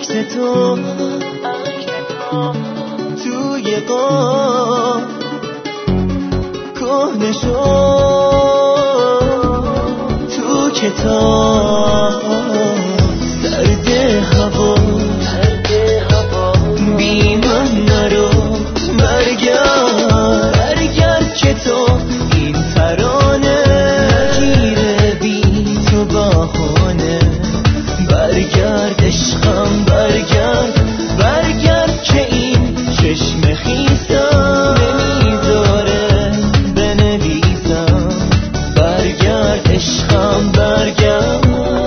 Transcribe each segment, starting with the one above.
عکس تو توی قاب کهنه شد تو کتاب سرد هوا بی من نرو برگرد که تو این ترانه نگیره بی تو بهانه برگرد عشقم برگرد که این چشم خیسم نمیذاره بنویسم برگرد عشقم برگرد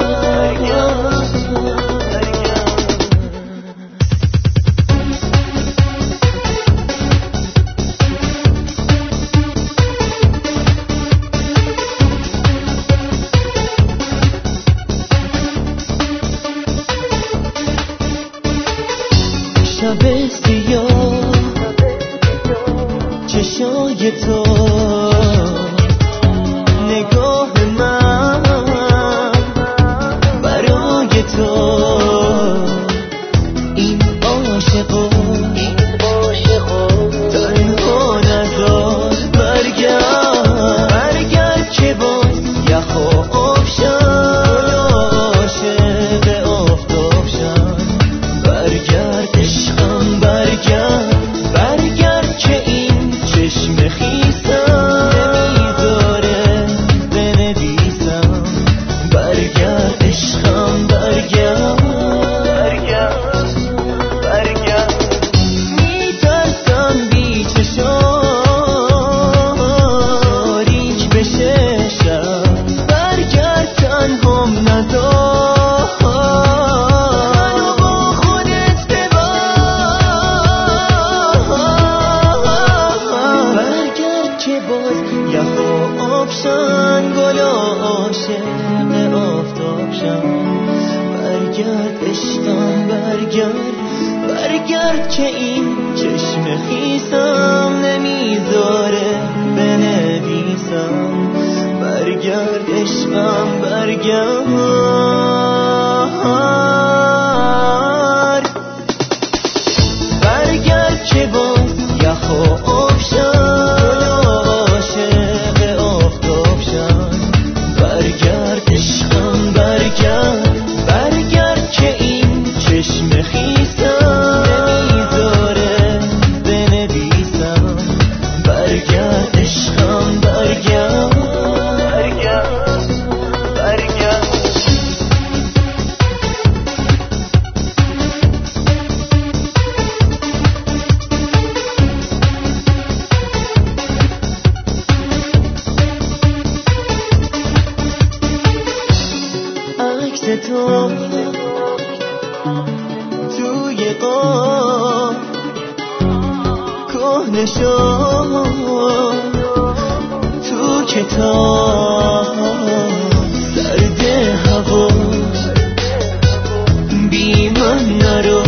شب سیاه چشای تو نگاه من برای تو این عاشقو تنها نذار برگرد که باز یخ و آب شد عاشق آفتاب شد برگرد عشقم برگرد که این چشم خیسم نمیذاره بنویسم برگرد عشقم برگرد میترسم بی چشاریک بشه شب برگرد تنهام نذار منو با خودت ببر برگرد که باز یخ و آب شن گل عاشق آفتاب شن برگرد عشقم برگرد که این چشم خیسم نمیذاره بنویسم برگرد عشقم برگرد که باز یخ و آب شن عاشق آفتاب شن برگرد عشقم برگرد که این چشم خیسم نمیذاره بنویسم برگرد عشقم برگرد عکس تو توی قاب کهنه شد تو کتاب سرد هوا بی من نرو